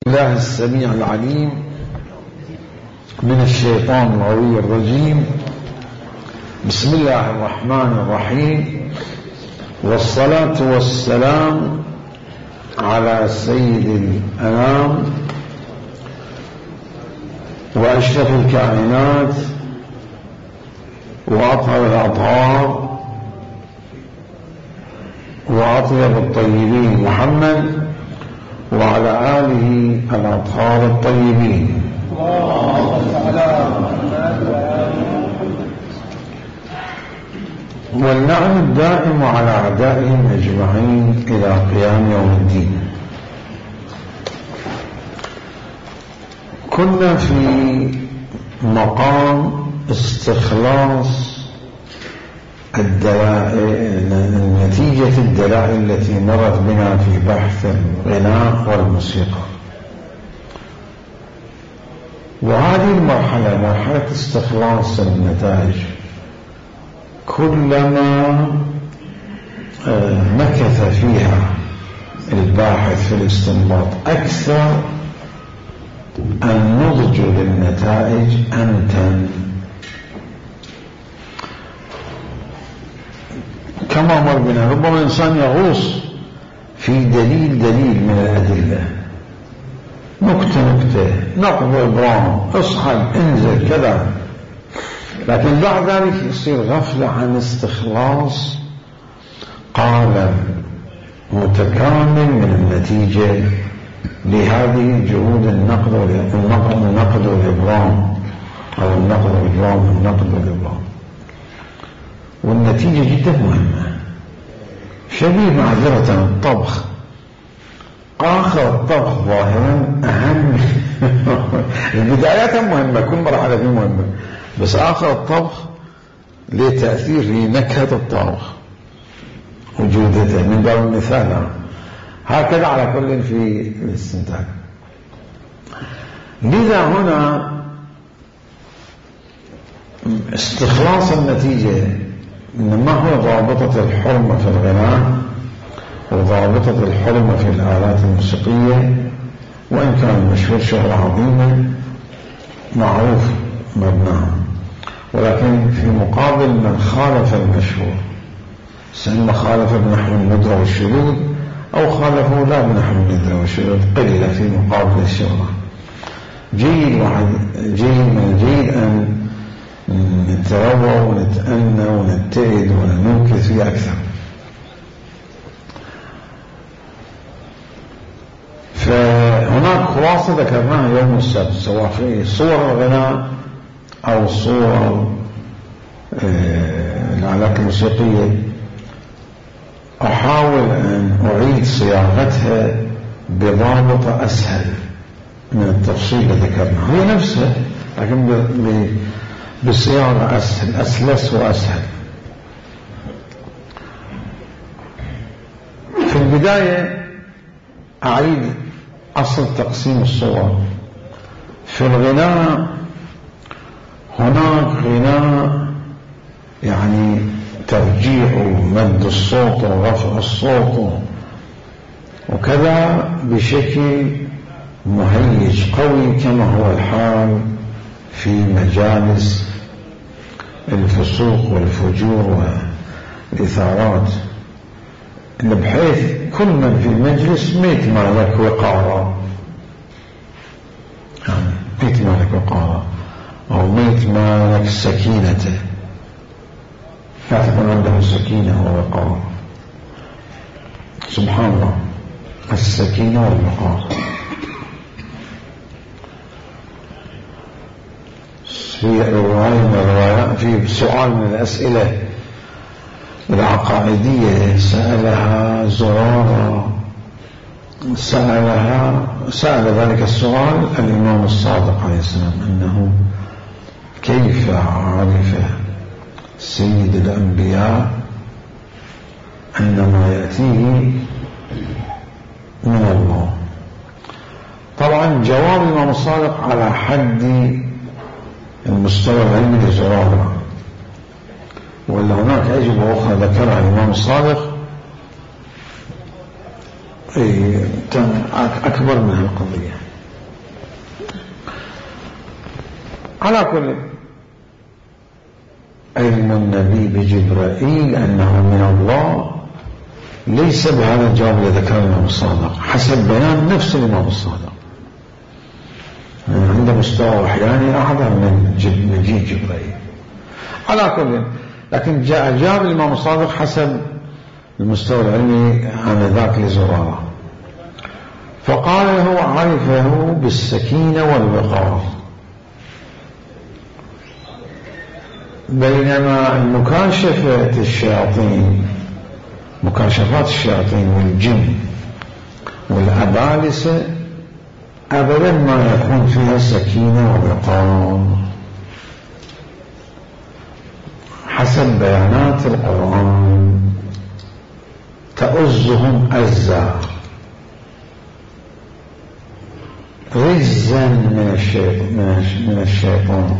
الله السميع العليم من الشيطان الغوي الرجيم. بسم الله الرحمن الرحيم، والصلاة والسلام على سيد الأنام وأشرف الكائنات وأطهر الأطهار وأطيب الطيبين محمد وعلى آله الأطهار الطيبين. والنعم الدائم على أعدائهم أجمعين إلى قيام يوم الدين. كنا في مقام استخلاص نتيجة الدلائل التي مرت بنا في بحث الغناء والموسيقى، وهذه المرحلة مرحلة استخلاص النتائج كلما مكث فيها الباحث في الاستنباط أكثر النضج للنتائج أمتن، كما مر بنا. ربما الإنسان يغوص في دليل من الأدلة، نكتة نقض إبرام اصحب انزل كذا، لكن بعد ذلك يصير غفلة عن استخلاص قالب متكامل من النتيجة لهذه جهود النقد والإبرام أو النقد والإبرام. والنتيجة جدا مهمة، شبيه معذرة الطبخ. آخر الطبخ ظاهرا أهم البدايات مهمة، كل مرحلة فيه مهمة، بس آخر الطبخ له تأثير في نكهة الطبخ وجودته. من باب المثال هكذا على كل في الاستنتاج. لذا هنا استخلاص النتيجة ما هو ضابطة الحرمة في الغناء وضابطة الحرمة في الآلات الموسيقية، وإن كان المشهور شهرة عظيمة معروف مبناه، ولكن في مقابل من خالف المشهور، سواء خالف بنحو الندرة والشذوذ أو خالفه لا بنحو الندرة والشذوذ، قلة في مقابل الشهرة. جيد أن نتروى ونتأنى ونبتعد وننكث فيه أكثر. فهناك خلاصة ذكرناها يوم السبت، سواء في صور الغناء أو صور الآلات الموسيقية، أحاول أن أعيد صياغتها بضابط أسهل من التفصيل اللي ذكرناه، هي نفسها لكن بصياغة أسهل، أسلس وأسهل. في البداية أعيد أصل تقسيم الصور. في الغناء هناك غناء يعني ترجيع ومد الصوت ورفع الصوت وكذا بشكل مهيج قوي، كما هو الحال في مجالس الفسوق والفجور والإثارات، بحيث كل من في المجلس ميت مالك وقارا، يعني ميت مالك وقارا أو ميت مالك سكينته، لا تكون عنده سكينة ووقار. سبحان الله، السكينة والوقار. في رواية في سؤال من الأسئلة العقائدية سألها زرارة، سأل ذلك السؤال الإمام الصادق عليه السلام، أنه كيف عرف سيد الأنبياء أن ما يأتيه من الله. طبعا جواب الإمام الصادق على حد المستوى العلمي لزرارة، ولا هناك أجوبة أخرى ذكرها الإمام الصادق أكبر من القضية. على كل علم النبي بجبرائيل أنه من الله ليس بهذا الجواب الذي ذكره الإمام الصادق حسب بيان نفس الإمام الصادق، عنده مستوى وحياني أعظم من مجيء جبرائيل. على كل لكن جاب الإمام الصادق حسب المستوى العلمي آنذاك لزرارة، فقال هو عرفه بالسكينة والوقار، بينما مكاشفات الشياطين والجن والأبالسة أبدا ما يكون فيها سكينة ووقار حسب بيانات القرآن، تؤزهم أزا رزا من الشيطان.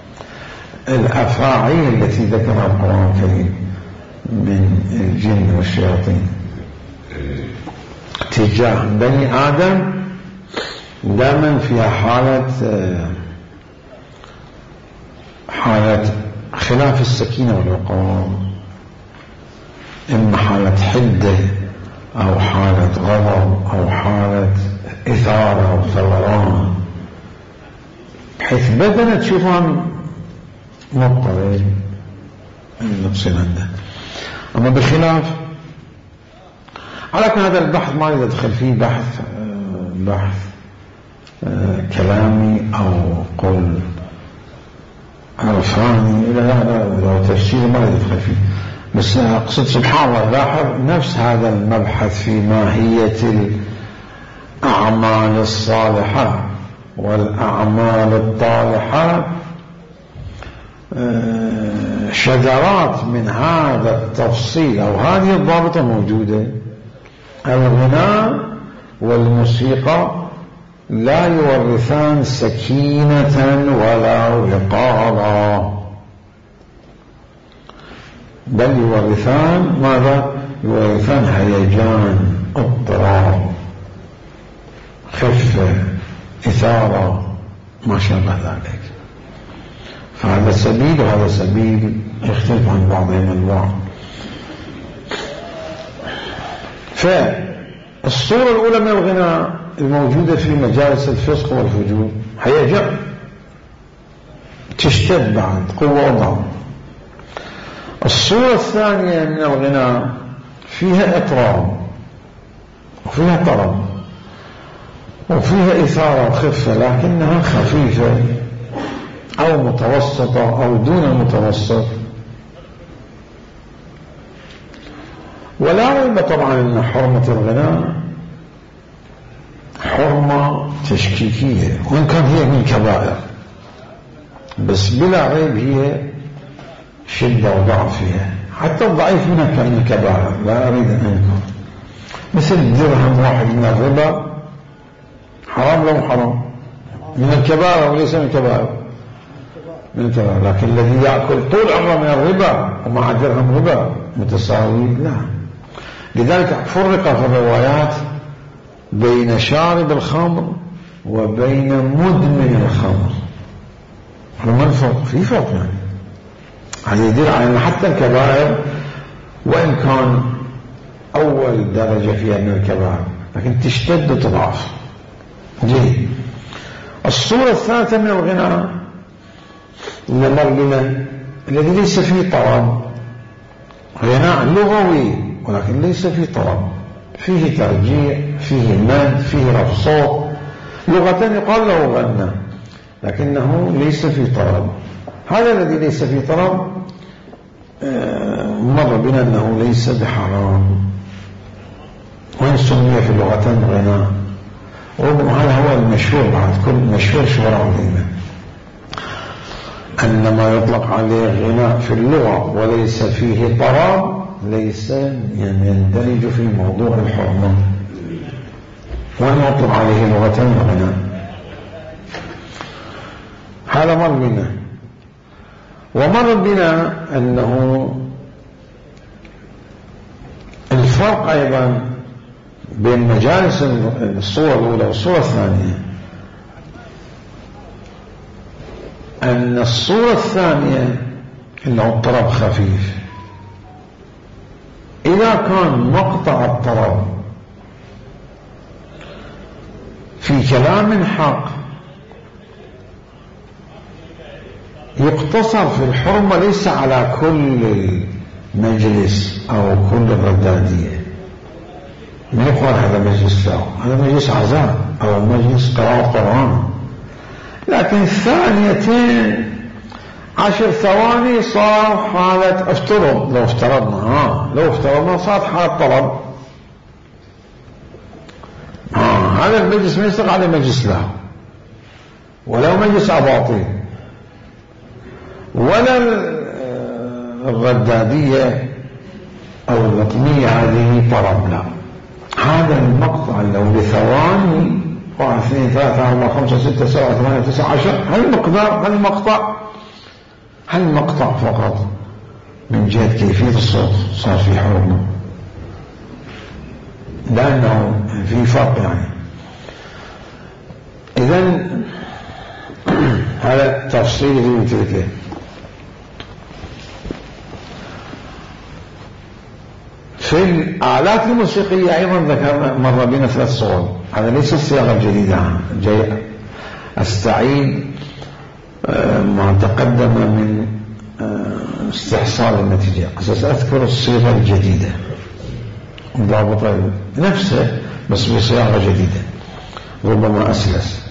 الأفاعيل التي ذكرها القرآن الكريم من الجن والشياطين تجاه بني آدم دائما فيها حالة خلاف السكينة والوقار، إما حالة حدة أو حالة غضب أو حالة إثارة أو ثوران، بحيث بدنا تشوفهم مضطرب نقصد عنده. أما بخلاف على كل هذا البحث ما يدخل فيه بحث كلامي أو قول عرفاني، لا تفسير ما يدخل فيه، بس أقصد سبحان الله لاحظ نفس هذا المبحث في ماهية الأعمال الصالحة والأعمال الطالحة شجرات من هذا التفصيل أو هذه الضابطة موجودة. الغناء والموسيقى لا يورثان سكينة ولا وقارا، بل يورثان ماذا؟ يورثان هيجان، اضطراب، خفة، إثارة، ما شابه ذلك. فهذا سبيل وهذا سبيل يختلف عن بعضهم البعض. فالصورة الأولى من الغناء الموجودة في مجالس الفسق والفجور هيجان تشتد بعد قوة وضعف. الصورة الثانية من الغناء فيها إطراب وفيها طرب وفيها إثارة وخفة، لكنها خفيفة أو متوسطة أو دون المتوسط. ولا ريب طبعا أن حرمة الغناء حرمة تشكيكية، وإن كان هي من كبائر، بس بلا ريب هي شدة وضعف فيها، حتى الضعيف منها كان من كبائر لا أريد أن أنكر، مثل درهم واحد من الربا حرام لو حرام من الكبائر وليس من الكبائر، من الكبائر. لكن الذي يأكل طول عمره من الربا ومع درهم ربا متساوي لا. لذلك فرق في الروايات بين شارب الخمر وبين مدمن الخمر. ما الفرق؟ في فرق يعني. هذا يدل على أن حتى الكبائر وإن كان أول درجة فيها من الكبائر لكن تشتد وتضعف. جيد. الصورة الثالثة من الغناء نمر بنا الذي ليس فيه طرب، غناء لغوي ولكن ليس فيه طرب، فيه ترجيع، فيه مد، فيه رفع صوت، لغة يقال له غنى لكنه ليس فيه طرب. هذا الذي ليس فيه طرب مر بنا أنه ليس بحرام، وإن سمي في اللغتين غناء، وهذا هو المشهور بعد كل مشهور شهرة عظيمة أن ما يطلق عليه غناء في اللغة وليس فيه طرب ليس يندرج في موضوع الحرمة، وأن يطلق عليه لغتين غناء. هذا مر بنا. ومر بنا أنه الفرق أيضا بين مجالس الصورة الأولى والصورة الثانية أن الصورة الثانية اللي هو الطرب خفيف، إذا كان مقطع الطرب في كلام حق يقتصر في الحرمة ليس على كل مجلس أو كل الردادية. ما يقول هذا مجلس له، هذا مجلس عزاء أو مجلس قراءة قرآن، لكن الثانيتين 10 ثواني صار حالة افترض، لو افترضنا صارت حالة طلب، هذا المجلس ما يصدق عليه مجلس له، ولو مجلس أباطيل، ولا الردادية أو اللطمية هذه طرب، لا، هذا المقطع لو لثواني 1 2 3 4 5 6 7 8 9 10 هالمقطع فقط من جهة كيفية الصوت صار في حرمة، لأنه في فرق يعني. إذن هذا تفصيل في تلك. في الآلات الموسيقية أيضا ذكرنا مر بنا 3 صور، هذا ليس الصياغة الجديدة، جاي أستعيد ما تقدم من استحصال النتيجة، أساس أذكر الصيغة الجديدة ضابطة نفسه بس بصياغة جديدة ربما أسلس.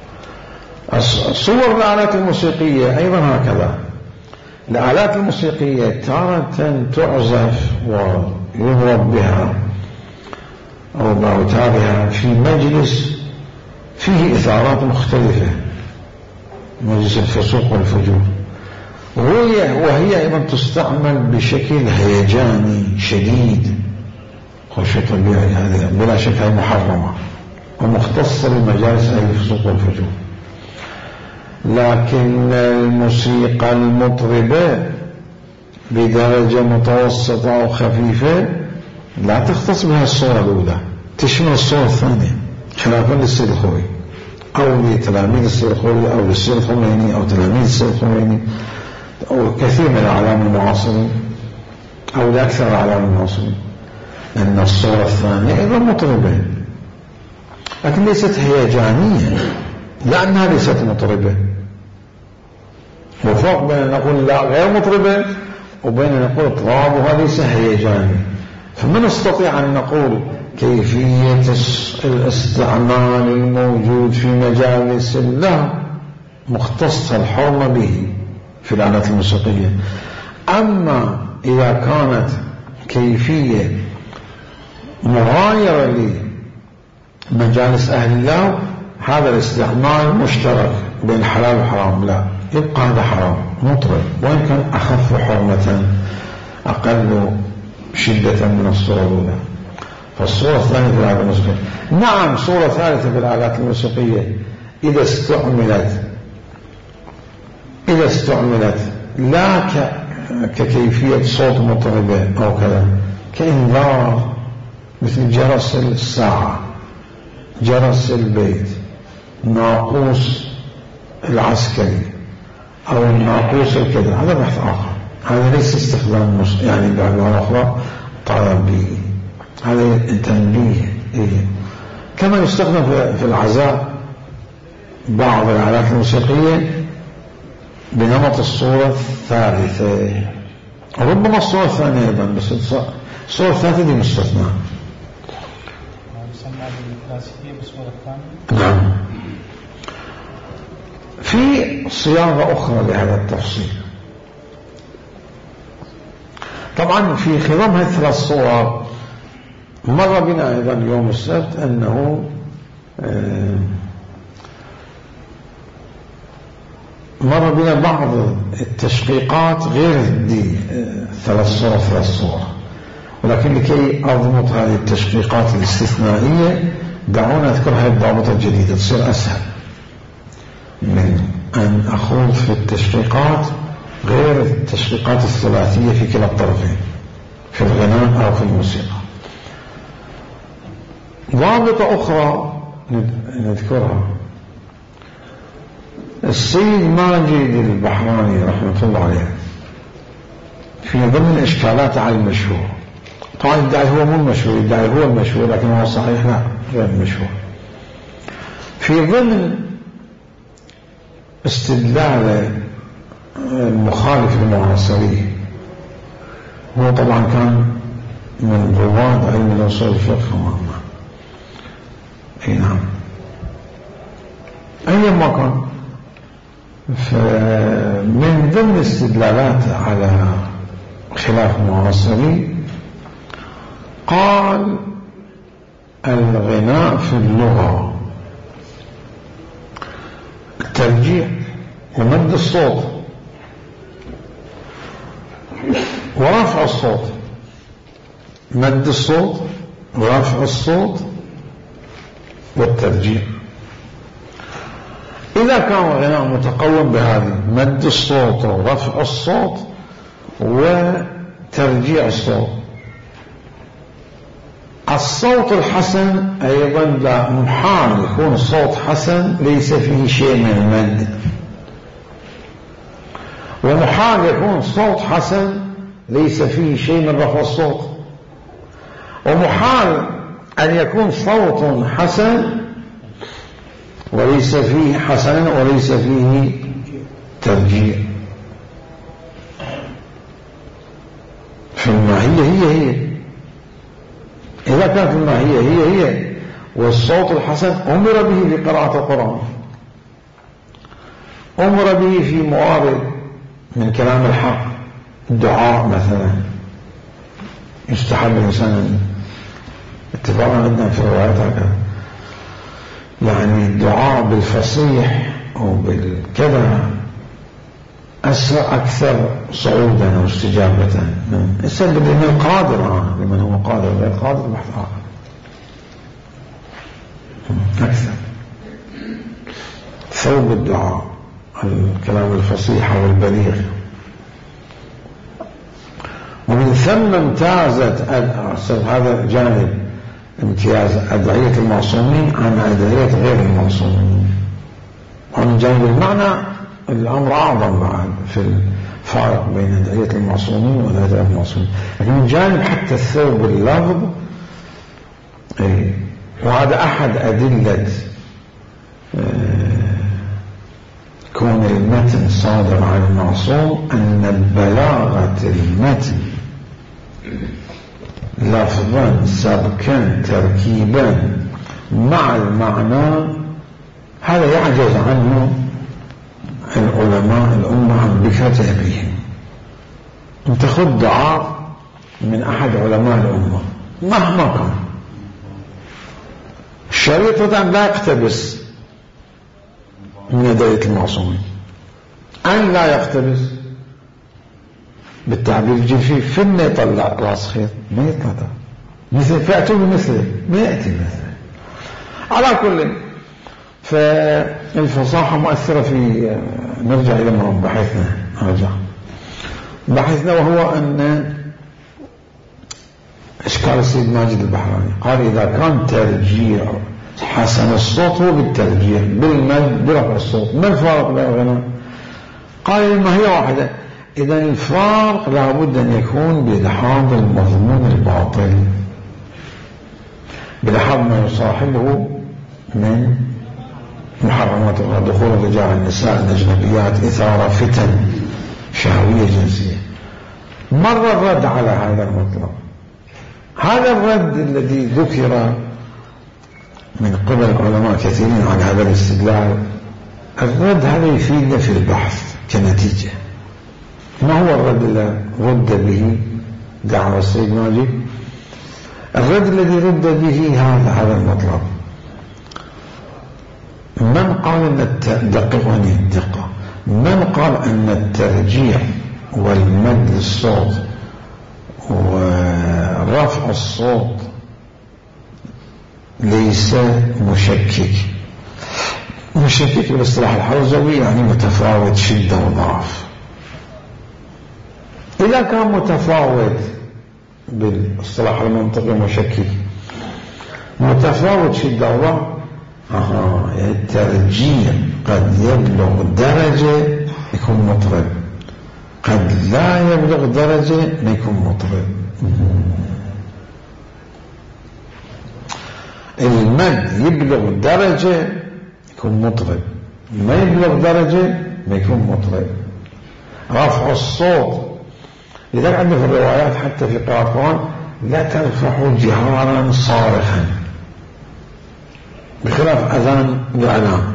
صور الآلات الموسيقية أيضا هكذا، الآلات الموسيقية تارة تعزف ويضرب بها أو بأوتارها في مجلس فيه إثارات مختلفة، مجلس الفسوق والفجور، وهي أيضا تستعمل بشكل هيجاني شديد خشية طبيعي، هذه بلا شك هي محرمة ومختصة بمجالس أهل الفسوق والفجور. لكن الموسيقى المطربة بدرجة متوسطة أو خفيفة لا تختص بها الصورة الأولى، تشمل الصورة الثانية، خلافا للسيد الخوئي أو لتلاميذ السيد الخوئي أو للسيد الخميني أو تلاميذ السيد الخميني أو كثير من الأعلام المعاصرين أو لأكثر الأعلام المعاصرين، أن الصورة الثانية أيضا مطربة لكن ليست هيجانية، لأنها ليست مطربة. وفرق بين أن نقول لا غير مطربة وبين أن نقول اطرابها ليس هيجاني. فما نستطيع أن نقول كيفية الاستعمال الموجود في مجالس الله مختص الحرمة به في الآلات الموسيقية. أما إذا كانت كيفية مغايرة لمجالس أهل الله، هذا الاستعمال مشترك بين حلال وحرام، لا يبقى هذا حرام مطرب، وإن كان أخف حرمة أقل شدة من الصورة الأولى. فالصورة الثانية في الآلات الموسيقية، نعم صورة ثالثة في الآلات الموسيقية إذا استعملت لا ككيفية صوت مطربة أو كذا، كإنذار مثل جرس الساعة، جرس البيت، ناقوس العسكري أو الناقوس الكذا، هذا بحث آخر، هذا ليس استخدام يعني بعبارة أخرى طربي، هذا تنبيه. كما يستخدم في العزاء بعض الآلات الموسيقية بنمط الصورة الثالثة، ربما الصورة الثانية أيضا، بس الصورة الثالثة دي مستثناء. نعم. في صياغة أخرى لهذا التفصيل، طبعا في خضم هذه 3 صور مر بنا أيضا يوم السبت أنه مر بنا بعض التشقيقات غير دي 3 صور، ولكن لكي أضبط هذه التشقيقات الاستثنائية دعونا أذكر هذه الضابطة الجديدة تصير أسهل من أن أخوض في التشقيقات غير التشقيقات الثلاثية في كلا الطرفين في الغناء أو في الموسيقى. ضابطة أخرى نذكرها، السيد ماجد البحراني رحمة الله عليه في ضمن إشكالات على المشهور، طبعا يدعي هو مو المشهور، يدعي هو المشهور لكن هو صحيح لا غير المشهور، في ضمن استدلال المخالف المعاصرين، هو طبعا كان من رواد علم الأصول الفقه مهما، اي نعم ايما كان، فمن ضمن استدلالات على خلاف معاصرين قال الغناء في اللغة الترجيع ومد الصوت ورفع الصوت، مد الصوت ورفع الصوت والترجيع. إذا كان الغناء متقوم بهذه مد الصوت ورفع الصوت وترجيع الصوت، الصوت الحسن أيضا لا محال يكون الصوت حسن ليس فيه شيء من المد، ومحال يكون صوت حسن ليس فيه شيء من رفع الصوت، ومحال أن يكون صوت حسن وليس فيه حسن وليس فيه ترجيع. في الماهية هي إذا كانت الماهية هي والصوت الحسن أمر به في قراءة القرآن، أمر به في موارد من كلام الحق، الدعاء مثلا يستحب الإنسان اتفاقا عندنا في الروايات هكذا، يعني الدعاء بالفصيح أو بالكذا أكثر صعودا واستجابة من السبب لمن قادر، لمن هو قادر غير قادر بحث آخر أكثر. ثوب الدعاء الكلام الفصيح والبليغ، ومن ثم امتازت هذا جانب امتياز أدعية المعصومين عن أدعية غير المعصومين، ومن جانب المعنى الأمر أعظم بعد في الفارق بين أدعية المعصومين وأدعية المعصومين، لكن من جانب حتى الثوب اللفظ، وهذا أحد أدلة كون المتن صادر عن المعصوم، أن بلاغة المتن لفظا سبكا تركيبا مع المعنى هذا يعجز عنه العلماء الأمة عن بكرة أبيهم. انت خذ دعاء من أحد علماء الأمة مهما كان شريطة لا يقتبس من أدعية المعصومين، أن لا يقتبس بالتعبير الجيفي فين يطلع راس خير ما يطلع مثل فأتوا بمثله ما يأتي مثله. على كل فالفصاحة مؤثرة في نرجع إلى بحثنا وهو أن إشكال السيد ماجد البحراني قال إذا كان ترجيع حسن الصوت هو بالترجيع بالمد برفع الصوت، ما الفارق بين الغناء؟ قال ما هي واحدة، إذن الفارق لابد أن يكون بلحاظ المضمون الباطل، بلحاظ ما يصاحبه من محرمات دخول الرجال النساء الأجنبيات، إثارة فتن شهوية جنسية. مر الرد على هذا المطلب، هذا الرد الذي ذكر من قبل العلماء كثيرين على هذا الاستدلال، الرد هذا يفيدنا في البحث كنتيجة. ما هو الرد الذي رد به دعوى السيد ماجد؟ الرد الذي رد به هذا المطلب. من قال أن دققني الدقة، من قال أن الترجيع والمد الصوت ورفع الصوت ليس مشكك بالاصطلاح الحوزوي، يعني متفاوت شدة وضعف. إذا كان متفاوت بالاصطلاح المنطقي مشكك متفاوت شدة وضعف، الترجيع قد يبلغ درجة يكون مطرب، قد لا يبلغ درجة ما يكون مطرب. المد يبلغ درجة يكون مطرب، ما يبلغ درجة ما يكون مطرب. رفع الصوت لذلك عندنا في الروايات حتى في قراءة القرآن لا ترفعوا جهارا صارخا، بخلاف أذان الإعلام.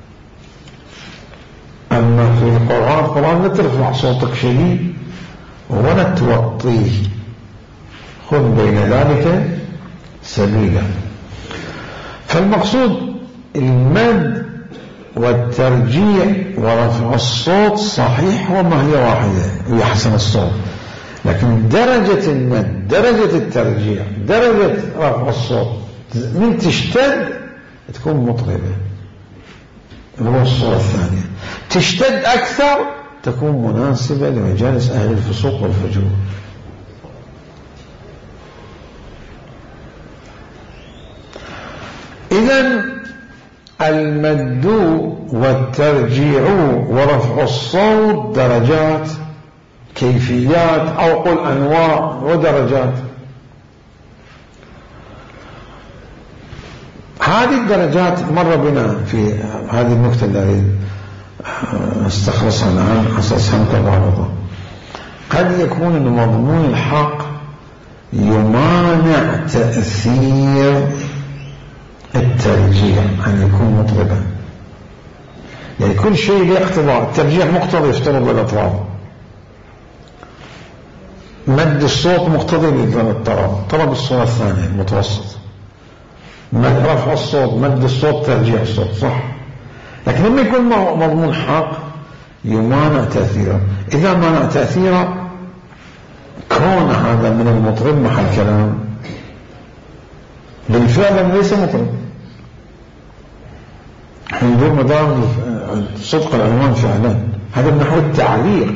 أما في القرآن لا ترفع صوتك شديد ولا توطيه، خذ بين ذلك سبيلا. فالمقصود المد والترجيع ورفع الصوت صحيح وما هي واحدة ويحسن الصوت، لكن درجة المد، درجة الترجيع، درجة رفع الصوت من تشتد تكون مطربة، هو الصورة الثانية. تشتد أكثر تكون مناسبة لمجالس أهل الفسوق والفجور. إذن المد والترجيع ورفع الصوت درجات، كيفيات، أو قل أنواع ودرجات. هذه الدرجات مر بنا في هذه النكتة التي استخلصها الآن أساسها متضابطة. قد يكون مضمون الحق يمانع تأثير الترجيع أن يكون مطربا، يعني كل شيء له اقتضاء. الترجيع مقتضي يفترض بالأطراف، مد الصوت مقتضي للطرف، طرف الصورة الثانية المتوسط، مد رفع الصوت، مد الصوت، ترجيع الصوت، صح. لكن لما يكون مضمون حق يمانع تأثيره. إذا مانع تأثيره كون هذا من المطرب محل كلام، بالفعل ليس مطرب. حضور مدار صدق العنوان فعلا، هذا من نحو التعليق.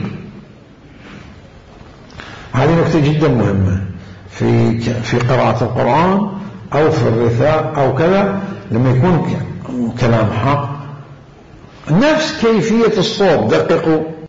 هذه نكتة جدا مهمة في قراءة القرآن أو في الرثاء أو كذا. لما يكون كلام حق نفس كيفية الصوت دققوا